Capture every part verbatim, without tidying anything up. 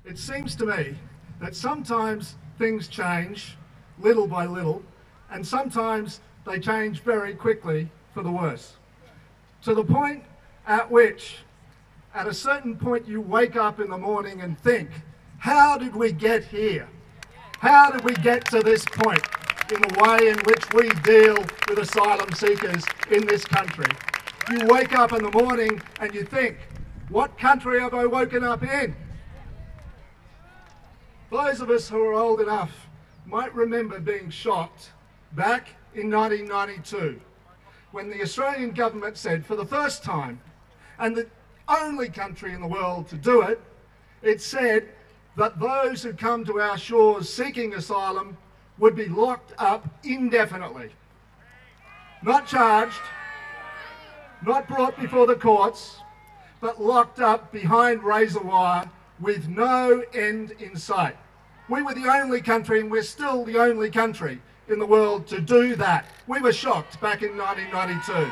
It seems to me that sometimes things change little by little, and sometimes they change very quickly for the worse. To the point at which, at a certain point, you wake up in the morning and think, how did we get here? How did we get to this point in the way in which we deal with asylum seekers in this country? You wake up in the morning and you think, what country have I woken up in? Those of us who are old enough might remember being shocked back in nineteen ninety-two when the Australian government said for the first time, and the only country in the world to do it, it said that those who come to our shores seeking asylum would be locked up indefinitely. Not charged, not brought before the courts, but locked up behind razor wire with no end in sight. We were the only country, and we're still the only country in the world to do that. We were shocked back in nineteen ninety-two.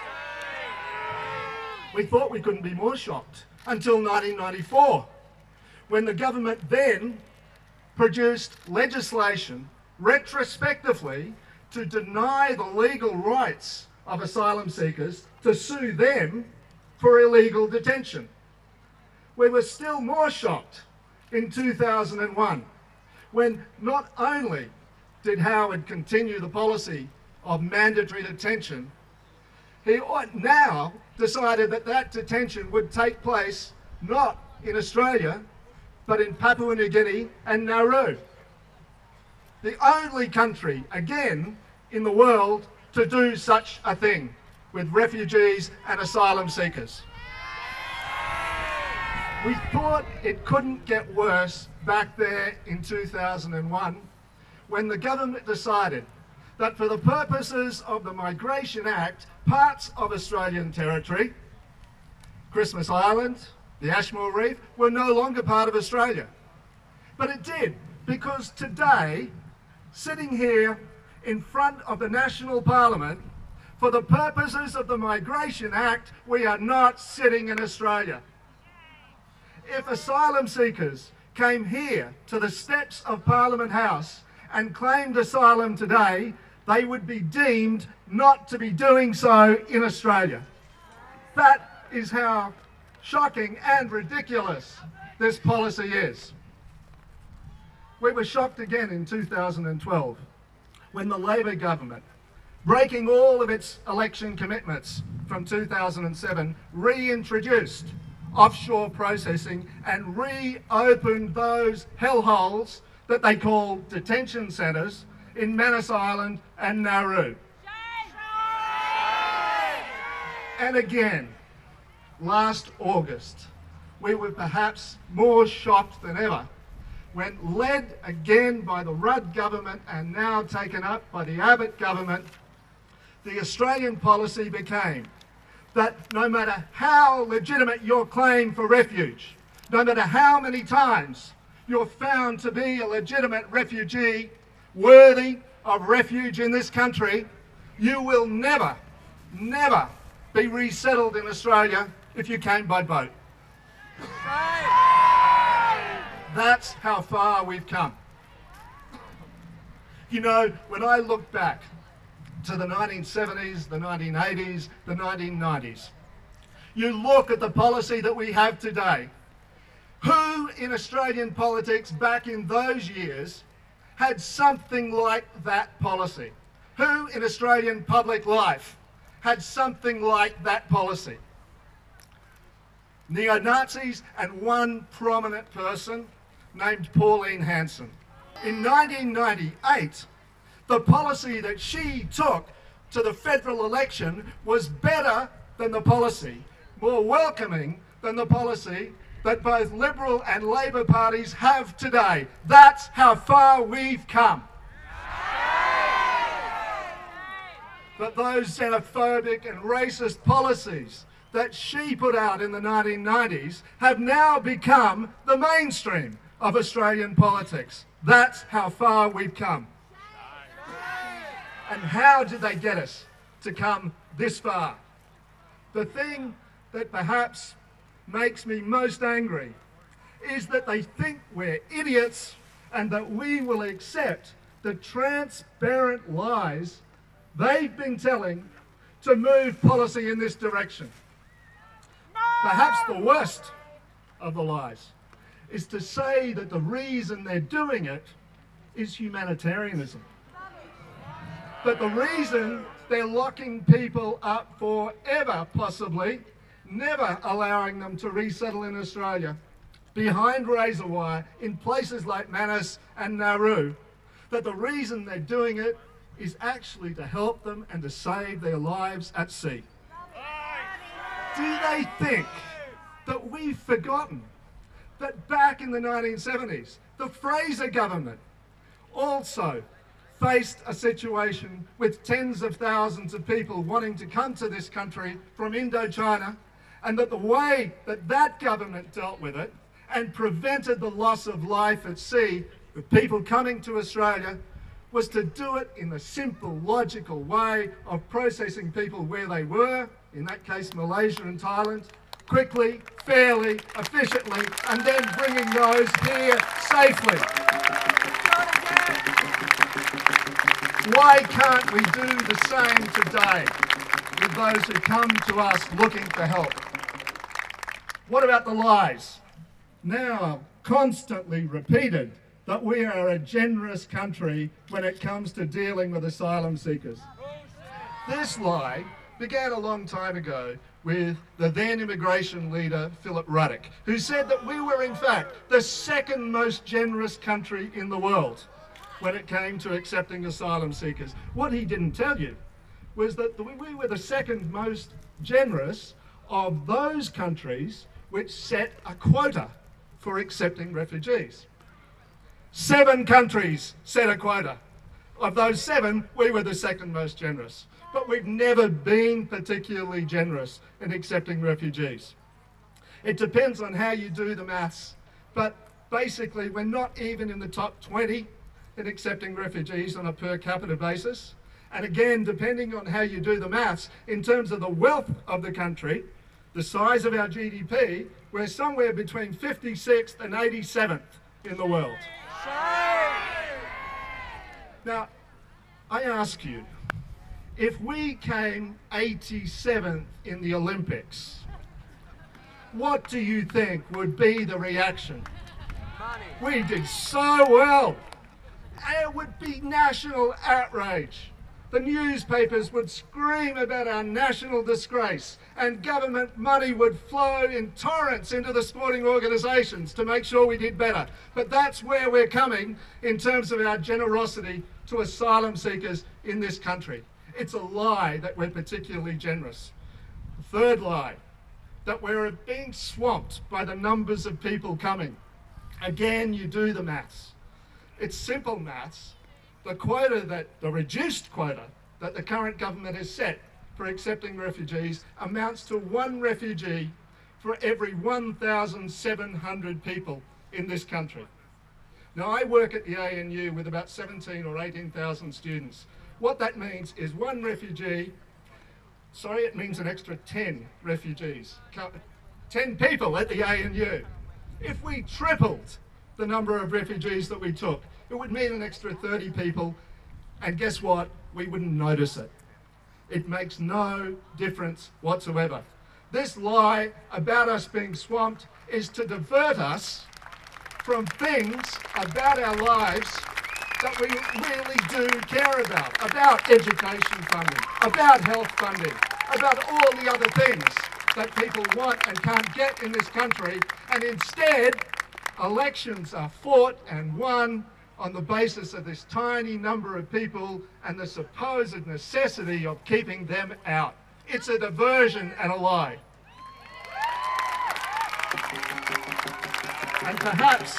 We thought we couldn't be more shocked until nineteen ninety-four, when the government then produced legislation retrospectively to deny the legal rights of asylum seekers to sue them for illegal detention. We were still more shocked in two thousand one, when not only did Howard continue the policy of mandatory detention, he now decided that that detention would take place not in Australia, but in Papua New Guinea and Nauru. The only country, again, in the world to do such a thing with refugees and asylum seekers. We thought it couldn't get worse back there in two thousand one when the government decided that for the purposes of the Migration Act, parts of Australian territory, Christmas Island, the Ashmore Reef, were no longer part of Australia. But it did, because today, sitting here in front of the National Parliament, for the purposes of the Migration Act, we are not sitting in Australia. If asylum seekers came here to the steps of Parliament House and claimed asylum today, they would be deemed not to be doing so in Australia. That is how shocking and ridiculous this policy is. We were shocked again in two thousand twelve when the Labor government, breaking all of its election commitments from two thousand seven, reintroduced offshore processing and reopened those hellholes that they call detention centres in Manus Island and Nauru. And again, last August, we were perhaps more shocked than ever when, led again by the Rudd government and now taken up by the Abbott government, the Australian policy became that no matter how legitimate your claim for refuge, no matter how many times you're found to be a legitimate refugee worthy of refuge in this country, you will never, never be resettled in Australia if you came by boat. That's how far we've come. You know, when I look back to the nineteen seventies, the nineteen eighties, the nineteen nineties, you look at the policy that we have today. Who in Australian politics back in those years had something like that policy? Who in Australian public life had something like that policy? Neo-Nazis and one prominent person named Pauline Hanson. In nineteen ninety-eight, the policy that she took to the federal election was better than the policy, more welcoming than the policy that both Liberal and Labor parties have today. That's how far we've come. But those xenophobic and racist policies that she put out in the nineteen nineties have now become the mainstream of Australian politics. That's how far we've come. And how did they get us to come this far? The thing that perhaps makes me most angry is that they think we're idiots and that we will accept the transparent lies they've been telling to move policy in this direction. Perhaps the worst of the lies is to say that the reason they're doing it is humanitarianism. That the reason they're locking people up forever, possibly, never allowing them to resettle in Australia, behind razor wire, in places like Manus and Nauru, that the reason they're doing it is actually to help them and to save their lives at sea. Do they think that we've forgotten that back in the nineteen seventies, the Fraser government also faced a situation with tens of thousands of people wanting to come to this country from Indochina, and that the way that that government dealt with it and prevented the loss of life at sea with people coming to Australia was to do it in the simple, logical way of processing people where they were, in that case Malaysia and Thailand, quickly, fairly, efficiently, and then bringing those here safely. Why can't we do the same today with those who come to us looking for help? What about the lies? Now constantly repeated that we are a generous country when it comes to dealing with asylum seekers. This lie began a long time ago with the then immigration leader, Philip Ruddock, who said that we were in fact the second most generous country in the world when it came to accepting asylum seekers. What he didn't tell you was that we were the second most generous of those countries which set a quota for accepting refugees. Seven countries set a quota. Of those seven, we were the second most generous. But we've never been particularly generous in accepting refugees. It depends on how you do the maths, but basically we're not even in the top twenty in accepting refugees on a per capita basis. And again, depending on how you do the maths, in terms of the wealth of the country, the size of our G D P, we're somewhere between fifty-sixth and eighty-seventh in the world. Now, I ask you, if we came eighty-seventh in the Olympics, what do you think would be the reaction? We did so well. It would be national outrage. The newspapers would scream about our national disgrace, and government money would flow in torrents into the sporting organisations to make sure we did better. But that's where we're coming in terms of our generosity to asylum seekers in this country. It's a lie that we're particularly generous. The third lie, that we're being swamped by the numbers of people coming. Again, you do the maths. It's simple maths. The quota that, the reduced quota that the current government has set for accepting refugees amounts to one refugee for every one thousand seven hundred people in this country. Now, I work at the A N U with about seventeen or eighteen thousand students. What that means is one refugee, sorry, it means an extra ten refugees, ten people at the A N U. If we tripled the number of refugees that we took, it would mean an extra thirty people, and guess what? We wouldn't notice it. It makes no difference whatsoever. This lie about us being swamped is to divert us from things about our lives that we really do care about, about education funding, about health funding, about all the other things that people want and can't get in this country, and instead, elections are fought and won on the basis of this tiny number of people and the supposed necessity of keeping them out. It's a diversion and a lie. And perhaps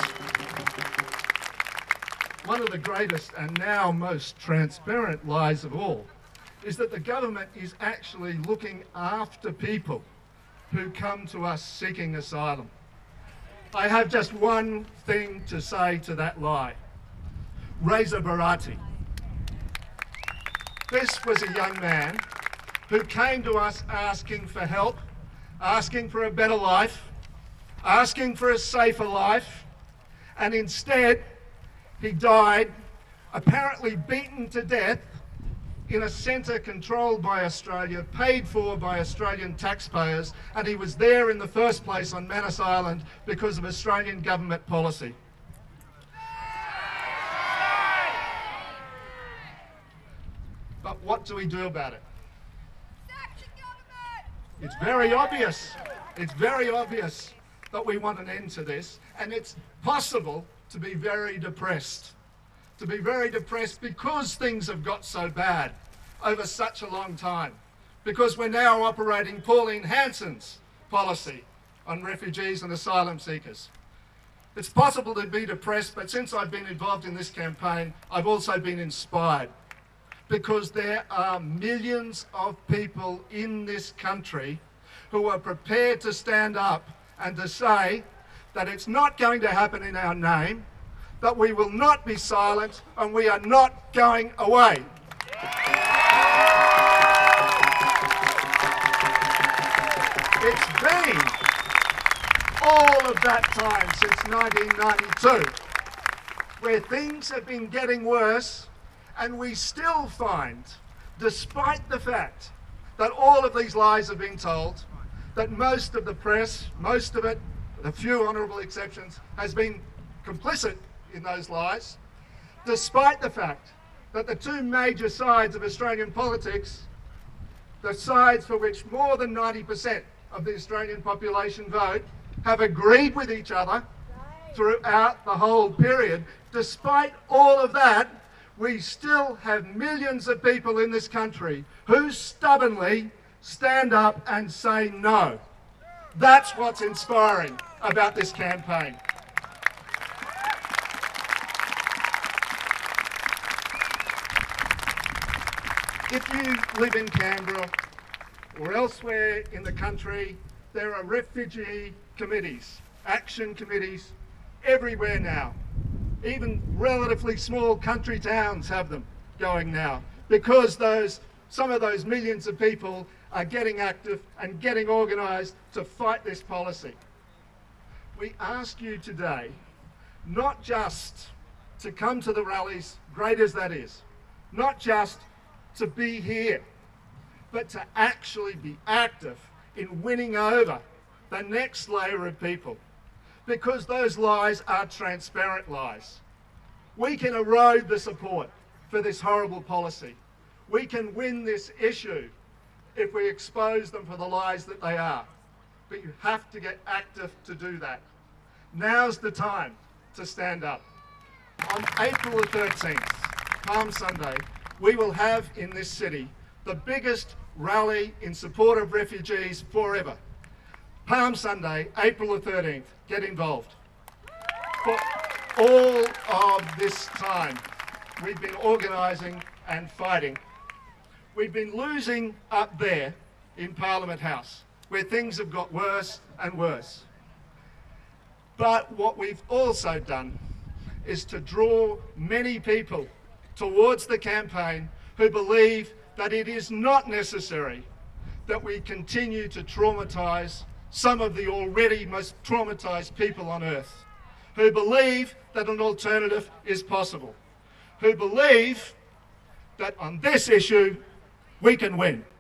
one of the greatest and now most transparent lies of all is that the government is actually looking after people who come to us seeking asylum. I have just one thing to say to that lie. Reza Barati. This was a young man who came to us asking for help, asking for a better life, asking for a safer life, and instead he died, apparently beaten to death, in a centre controlled by Australia, paid for by Australian taxpayers, and he was there in the first place on Manus Island because of Australian government policy. But what do we do about it? It's very obvious. It's very obvious that we want an end to this, and it's possible to be very depressed. To be very depressed because things have got so bad over such a long time. Because we're now operating Pauline Hanson's policy on refugees and asylum seekers. It's possible to be depressed, but since I've been involved in this campaign, I've also been inspired. Because there are millions of people in this country who are prepared to stand up and to say that it's not going to happen in our name, that we will not be silent, and we are not going away. It's been all of that time since nineteen ninety-two, where things have been getting worse, and we still find, despite the fact that all of these lies have been told, that most of the press, most of it, with a few honourable exceptions, has been complicit in those lies, despite the fact that the two major sides of Australian politics, the sides for which more than ninety percent of the Australian population vote, have agreed with each other throughout the whole period. Despite all of that, we still have millions of people in this country who stubbornly stand up and say no. That's what's inspiring about this campaign. If you live in Canberra or elsewhere in the country, there are refugee committees, action committees everywhere now. Even relatively small country towns have them going now, because those, some of those millions of people are getting active and getting organised to fight this policy. We ask you today not just to come to the rallies, great as that is, not just to be here, but to actually be active in winning over the next layer of people, because those lies are transparent lies. We can erode the support for this horrible policy. We can win this issue if we expose them for the lies that they are. But you have to get active to do that. Now's the time to stand up. On April the thirteenth, Palm Sunday, we will have in this city the biggest rally in support of refugees forever. Palm Sunday, April the thirteenth, get involved. For all of this time, we've been organising and fighting. We've been losing up there in Parliament House, where things have got worse and worse. But what we've also done is to draw many people towards the campaign who believe that it is not necessary that we continue to traumatise some of the already most traumatised people on earth, who believe that an alternative is possible, who believe that on this issue we can win.